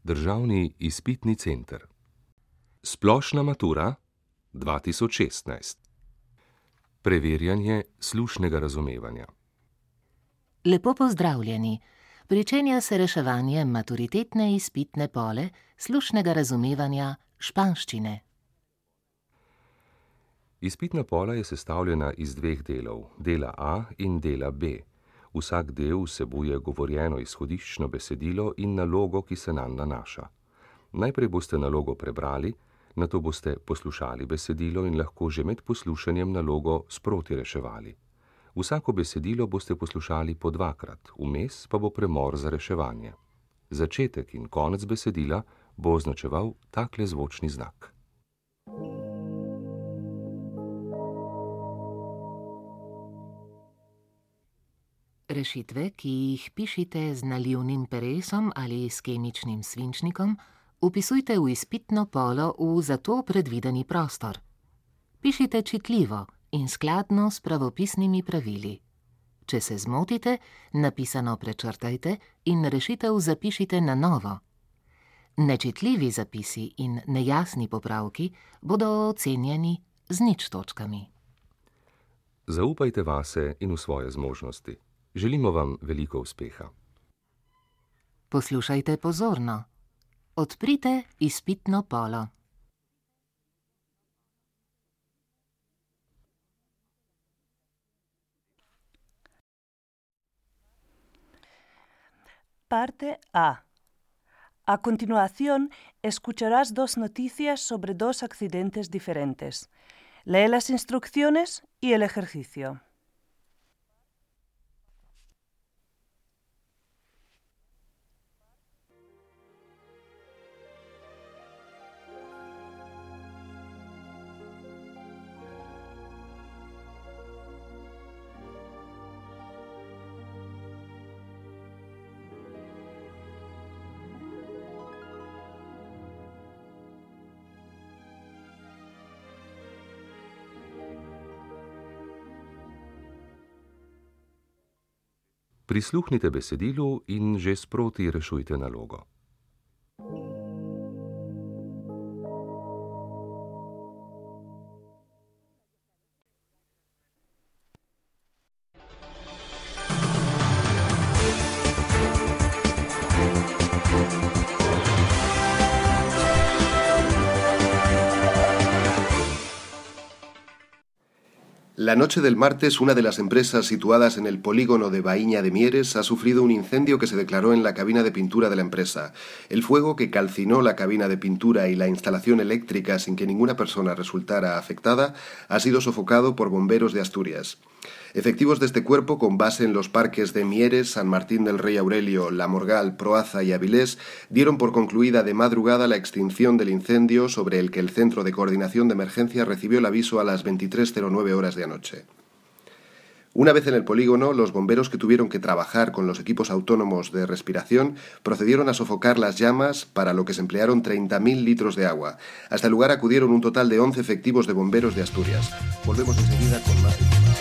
Državni izpitni center. Splošna matura 2016. Preverjanje slušnega razumevanja. Lepo pozdravljeni. Pričenja se reševanje maturitetne izpitne pole slušnega razumevanja španščine. Izpitna pola je sestavljena iz dveh delov, dela A in dela B. Vsak del vsebuje govorjeno izhodiščno besedilo in nalogo, ki se nanj nanaša. Najprej boste nalogo prebrali, nato boste poslušali besedilo in lahko že med poslušanjem nalogo sproti reševali. Vsako besedilo boste poslušali po dvakrat, vmes pa bo premor za reševanje. Začetek in konec besedila bo označeval takle zvočni znak. Rešitve, ki jih pišite z nalivnim peresom ali s kemičnim svinčnikom, vpisujte v izpitno polo v za to predvideni prostor. Pišite čitljivo in skladno s pravopisnimi pravili. Če se zmotite, napisano prečrtajte in rešitev zapišite na novo. Nečitljivi zapisi in nejasni popravki bodo ocenjeni z 0 točkami. Zaupajte vase in v svoje zmožnosti. Želimo vam veliko uspeha. Poslušajte pozorno. Odprite izpitno polo. Parte A. A continuación, escucharás 2 noticias sobre 2 accidentes diferentes. Lee las instrucciones y el ejercicio. Prisluhnite besedilu in že sproti rešujte nalogo. La noche del martes, una de las empresas situadas en el polígono de Baíña de Mieres ha sufrido un incendio que se declaró en la cabina de pintura de la empresa. El fuego, que calcinó la cabina de pintura y la instalación eléctrica sin que ninguna persona resultara afectada, ha sido sofocado por bomberos de Asturias. Efectivos de este cuerpo, con base en los parques de Mieres, San Martín del Rey Aurelio, La Morgal, Proaza y Avilés, dieron por concluida de madrugada la extinción del incendio, sobre el que el Centro de Coordinación de Emergencias recibió el aviso a las 23:09 horas de anoche. Una vez en el polígono, los bomberos, que tuvieron que trabajar con los equipos autónomos de respiración, procedieron a sofocar las llamas, para lo que se emplearon 30.000 litros de agua. Hasta el lugar acudieron un total de 11 efectivos de bomberos de Asturias. Volvemos enseguida con más información.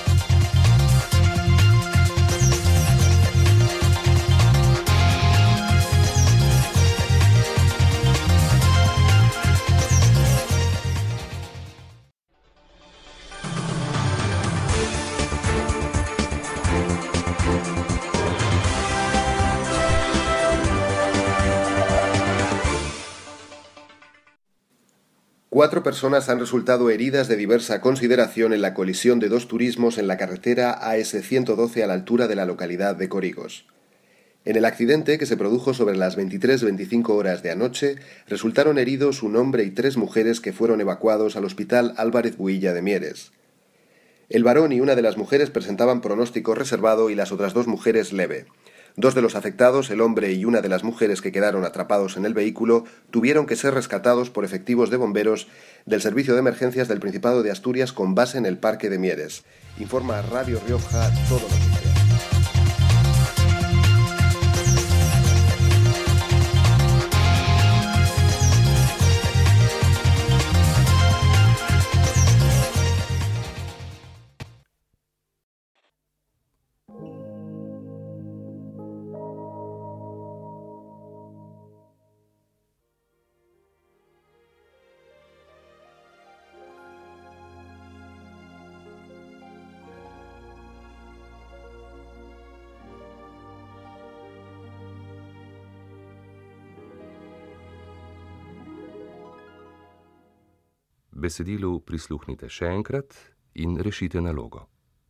Cuatro personas han resultado heridas de diversa consideración en la colisión de 2 turismos en la carretera AS-112 a la altura de la localidad de Corigos. En el accidente, que se produjo sobre las 23:25 horas de anoche, resultaron heridos un hombre y 3 mujeres que fueron evacuados al Hospital Álvarez Builla de Mieres. El varón y una de las mujeres presentaban pronóstico reservado y las otras 2 mujeres leve. 2 de los afectados, el hombre y una de las mujeres que quedaron atrapados en el vehículo, tuvieron que ser rescatados por efectivos de bomberos del Servicio de Emergencias del Principado de Asturias con base en el Parque de Mieres. Informa Radio Rioja Todo Noticias. Besedilu prisluhnite še enkrat in rešite nalogo.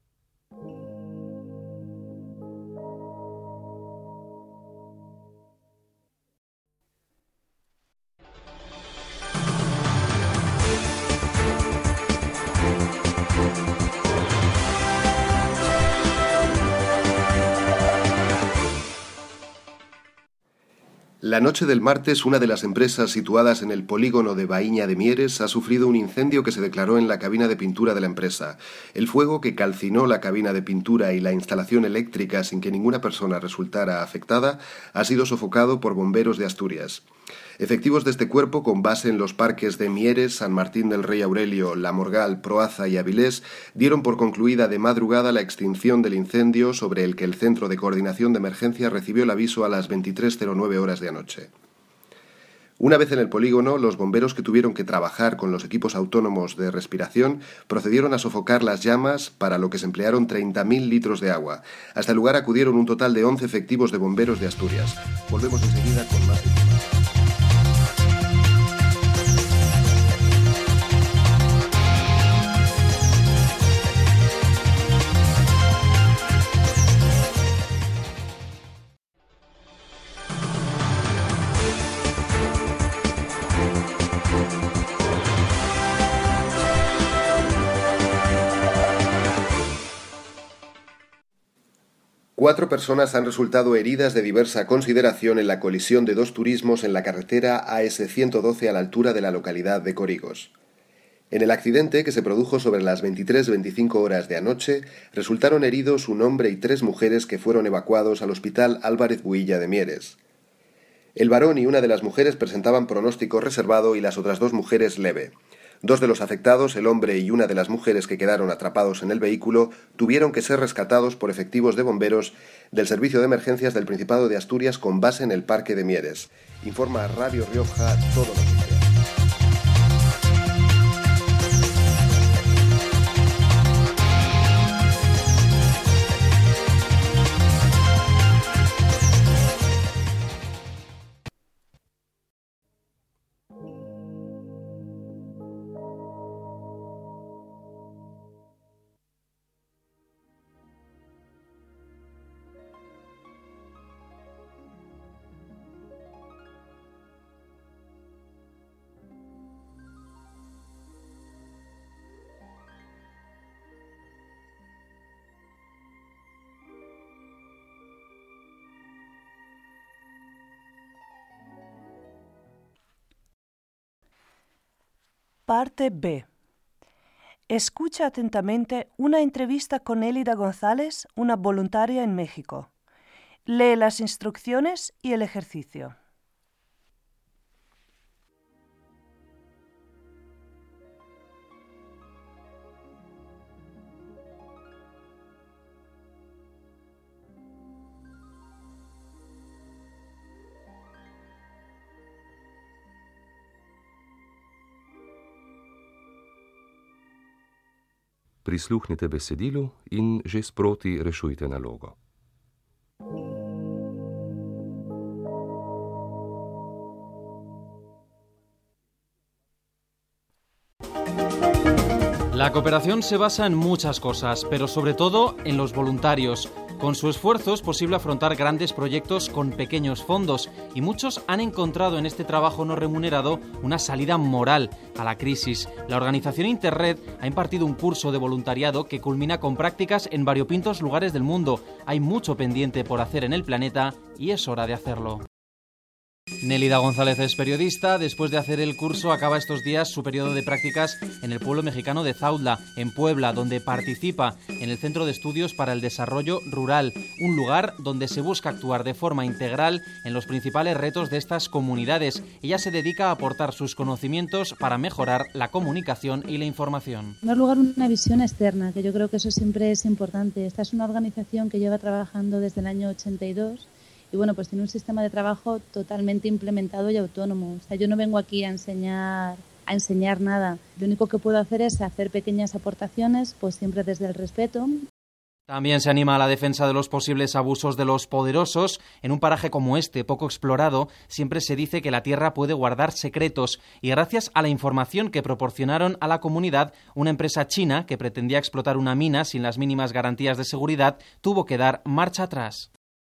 La noche del martes, una de las empresas situadas en el polígono de Baíña de Mieres ha sufrido un incendio que se declaró en la cabina de pintura de la empresa. El fuego, que calcinó la cabina de pintura y la instalación eléctrica sin que ninguna persona resultara afectada, ha sido sofocado por bomberos de Asturias. Efectivos de este cuerpo, con base en los parques de Mieres, San Martín del Rey Aurelio, La Morgal, Proaza y Avilés, dieron por concluida de madrugada la extinción del incendio sobre el que el Centro de Coordinación de Emergencia recibió el aviso a las 23:09 horas de anoche. Una vez en el polígono, los bomberos, que tuvieron que trabajar con los equipos autónomos de respiración, procedieron a sofocar las llamas, para lo que se emplearon 30.000 litros de agua. Hasta el lugar acudieron un total de 11 efectivos de bomberos de Asturias. Volvemos enseguida con más información. Cuatro personas han resultado heridas de diversa consideración en la colisión de dos turismos en la carretera AS-112 a la altura de la localidad de Corigos. En el accidente, que se produjo sobre las 23:25 horas de anoche, resultaron heridos un hombre y 3 mujeres que fueron evacuados al Hospital Álvarez Builla de Mieres. El varón y una de las mujeres presentaban pronóstico reservado y las otras 2 mujeres leve. 2 de los afectados, el hombre y una de las mujeres que quedaron atrapados en el vehículo, tuvieron que ser rescatados por efectivos de bomberos del Servicio de Emergencias del Principado de Asturias con base en el Parque de Mieres. Informa Radio Rioja Todo Noticias. Parte B. Escucha atentamente una entrevista con Elida González, una voluntaria en México. Lee las instrucciones y el ejercicio. Prisluhnite besedilu in že sproti rešujte nalogo. La cooperación se basa en muchas cosas, pero sobre todo en los voluntarios. Con su esfuerzo es posible afrontar grandes proyectos con pequeños fondos y muchos han encontrado en este trabajo no remunerado una salida moral a la crisis. La organización Interred ha impartido un curso de voluntariado que culmina con prácticas en variopintos lugares del mundo. Hay mucho pendiente por hacer en el planeta y es hora de hacerlo. Nélida González es periodista. Después de hacer el curso, acaba estos días su periodo de prácticas en el pueblo mexicano de Zautla, en Puebla, donde participa en el Centro de Estudios para el Desarrollo Rural, un lugar donde se busca actuar de forma integral en los principales retos de estas comunidades. Ella se dedica a aportar sus conocimientos para mejorar la comunicación y la información. En primer lugar, una visión externa, que yo creo que eso siempre es importante. Esta es una organización que lleva trabajando desde el año 82 y bueno, pues tiene un sistema de trabajo totalmente implementado y autónomo. O sea, yo no vengo aquí a enseñar nada. Lo único que puedo hacer es hacer pequeñas aportaciones, pues siempre desde el respeto. También se anima a la defensa de los posibles abusos de los poderosos. En un paraje como este, poco explorado, siempre se dice que la Tierra puede guardar secretos y gracias a la información que proporcionaron a la comunidad, una empresa china que pretendía explotar una mina sin las mínimas garantías de seguridad tuvo que dar marcha atrás.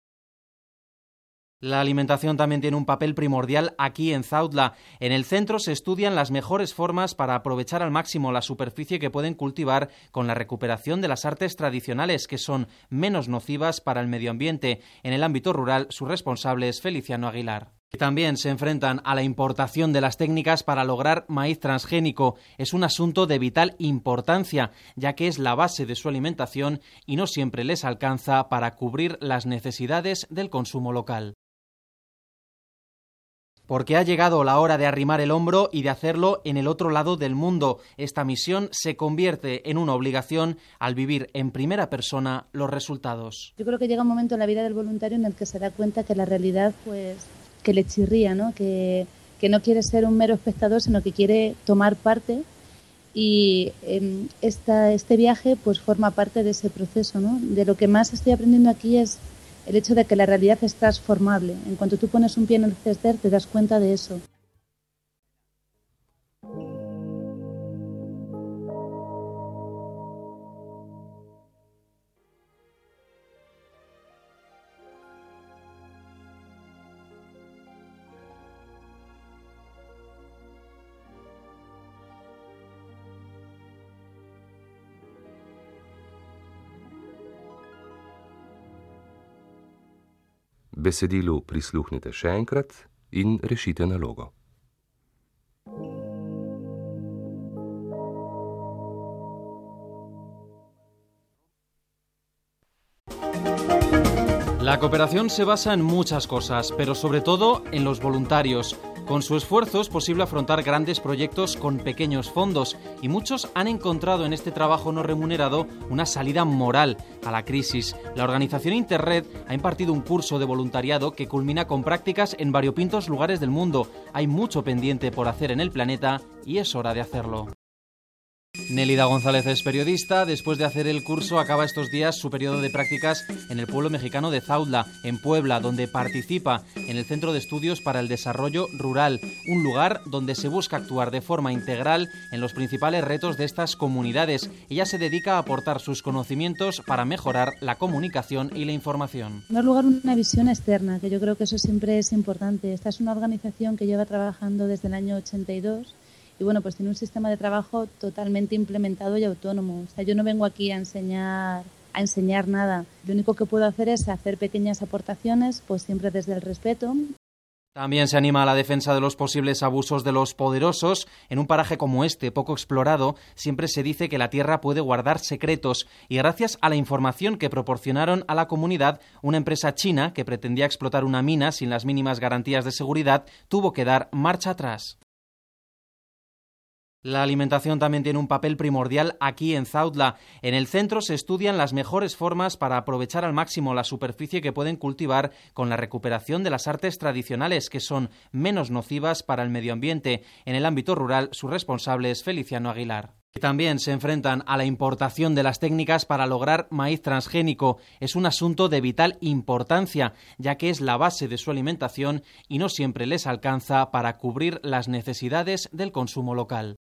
La alimentación también tiene un papel primordial aquí en Zautla. En el centro se estudian las mejores formas para aprovechar al máximo la superficie que pueden cultivar con la recuperación de las artes tradicionales, que son menos nocivas para el medio ambiente. En el ámbito rural, su responsable es Feliciano Aguilar. También se enfrentan a la importación de las técnicas para lograr maíz transgénico. Es un asunto de vital importancia, ya que es la base de su alimentación y no siempre les alcanza para cubrir las necesidades del consumo local. Porque ha llegado la hora de arrimar el hombro y de hacerlo en el otro lado del mundo. Esta misión se convierte en una obligación al vivir en primera persona los resultados. Yo creo que llega un momento en la vida del voluntario en el que se da cuenta que la realidad, que le chirría, ¿no? Que no quiere ser un mero espectador, sino que quiere tomar parte. Y este viaje forma parte de ese proceso, ¿no? De lo que más estoy aprendiendo aquí es el hecho de que la realidad es transformable. En cuanto tú pones un pie en el césped, te das cuenta de eso. Besedilu prisluhnite še enkrat in rešite nalogo. La cooperación se basa en muchas cosas, pero sobre todo en los voluntarios. Con su esfuerzo es posible afrontar grandes proyectos con pequeños fondos y muchos han encontrado en este trabajo no remunerado una salida moral a la crisis. La organización Interred ha impartido un curso de voluntariado que culmina con prácticas en variopintos lugares del mundo. Hay mucho pendiente por hacer en el planeta y es hora de hacerlo. Nélida González es periodista. Después de hacer el curso, acaba estos días su periodo de prácticas en el pueblo mexicano de Zautla, en Puebla, donde participa en el Centro de Estudios para el Desarrollo Rural, un lugar donde se busca actuar de forma integral en los principales retos de estas comunidades. Ella se dedica a aportar sus conocimientos para mejorar la comunicación y la información. En primer lugar, una visión externa, que yo creo que eso siempre es importante. Esta es una organización que lleva trabajando desde el año 82 y tiene un sistema de trabajo totalmente implementado y autónomo. O sea, yo no vengo aquí a enseñar nada. Lo único que puedo hacer es hacer pequeñas aportaciones, siempre desde el respeto. También se anima a la defensa de los posibles abusos de los poderosos. En un paraje como este, poco explorado, siempre se dice que la Tierra puede guardar secretos y gracias a la información que proporcionaron a la comunidad, una empresa china que pretendía explotar una mina sin las mínimas garantías de seguridad tuvo que dar marcha atrás. La alimentación también tiene un papel primordial aquí en Zautla. En el centro se estudian las mejores formas para aprovechar al máximo la superficie que pueden cultivar con la recuperación de las artes tradicionales, que son menos nocivas para el medio ambiente. En el ámbito rural, su responsable es Feliciano Aguilar. También se enfrentan a la importación de las técnicas para lograr maíz transgénico. Es un asunto de vital importancia, ya que es la base de su alimentación y no siempre les alcanza para cubrir las necesidades del consumo local.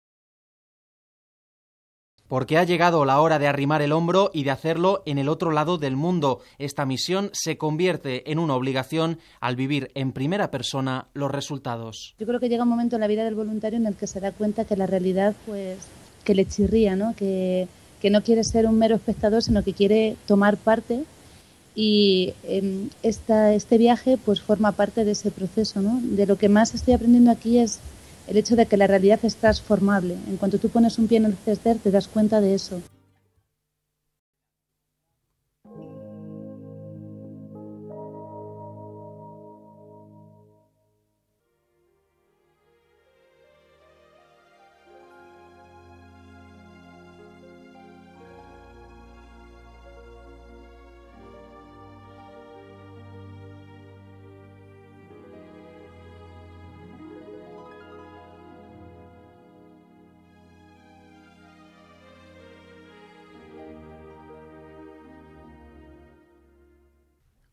Porque ha llegado la hora de arrimar el hombro y de hacerlo en el otro lado del mundo. Esta misión se convierte en una obligación al vivir en primera persona los resultados. Yo creo que llega un momento en la vida del voluntario en el que se da cuenta que la realidad, que le chirría, ¿no? Que no quiere ser un mero espectador, sino que quiere tomar parte. Y este viaje forma parte de ese proceso, ¿no? De lo que más estoy aprendiendo aquí es el hecho de que la realidad es transformable. En cuanto tú pones un pie en el césped, te das cuenta de eso.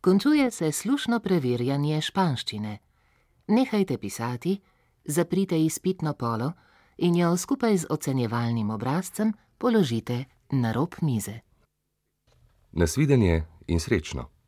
Končuje se slušno preverjanje španščine. Nehajte pisati, zaprite izpitno polo in jo skupaj z ocenjevalnim obrazcem položite na rob mize. Nasvidenje in srečno!